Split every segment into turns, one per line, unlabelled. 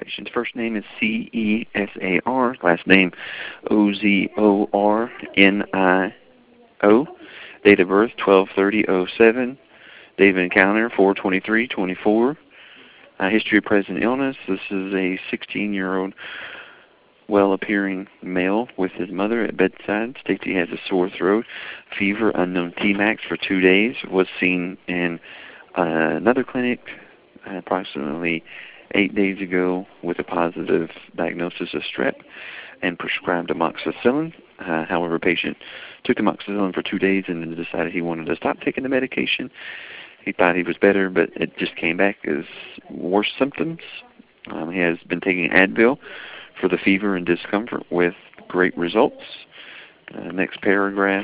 Patient's first name is C-E-S-A-R, last name O-Z-O-R-N-I-O. Date of birth 12/30/07. Date of encounter 4/23/24. History of present illness. This is a 16-year-old well-appearing male with his mother at bedside. States he has a sore throat, fever, unknown Tmax for 2 days. Was seen in another clinic approximately 8 days ago with a positive diagnosis of strep and prescribed amoxicillin. However, patient took amoxicillin for 2 days and then decided he wanted to stop taking the medication. He thought he was better, but it just came back as worse symptoms. He has been taking Advil for the fever and discomfort with great results. Next paragraph.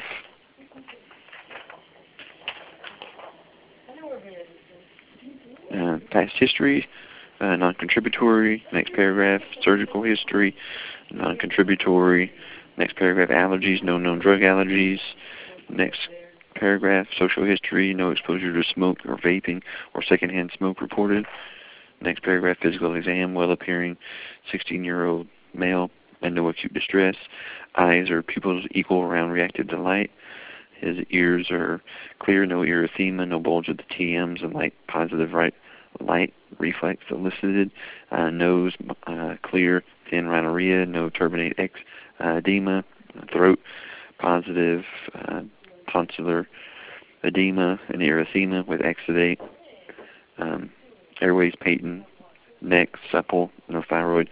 Past history, non-contributory. Next paragraph. Surgical history, non-contributory. Next paragraph. Allergies, no known drug allergies. Next paragraph. Social history, no exposure to smoke or vaping or secondhand smoke reported. Next paragraph. Physical exam, well-appearing 16-year-old male and no acute distress. Eyes or pupils equal or round reactive to light. His ears are clear, no erythema, no bulge of the TMs, and positive right light reflex elicited. Nose clear, thin rhinorrhea, no turbinate edema. Throat positive, tonsillar edema and erythema with exudate. Airways patent. Neck supple, no thyroid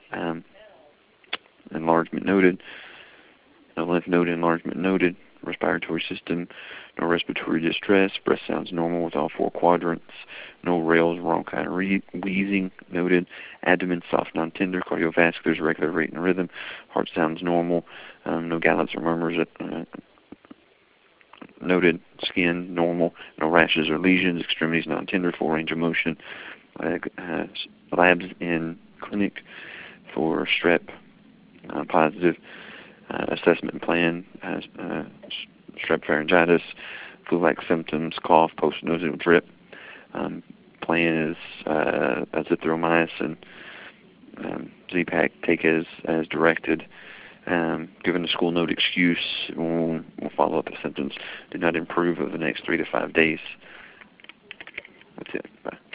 enlargement noted. No lymph node enlargement noted. Respiratory system, no respiratory distress. Breath sounds normal with all 4 quadrants. No rales, bronchi, or wheezing noted. Abdomen soft, non-tender. Cardiovasculars, regular rate and rhythm. Heart sounds normal. No gallops or murmurs noted. Skin normal. No rashes or lesions. Extremities non-tender. Full range of motion. Labs in clinic for strep positive. Assessment plan, strep pharyngitis, flu-like symptoms, cough, post-nasal drip. Plan is azithromycin, Z-Pak, take as directed. Given the school note excuse, we'll follow up if symptoms do not improve over the next 3 to 5 days. That's it. Bye.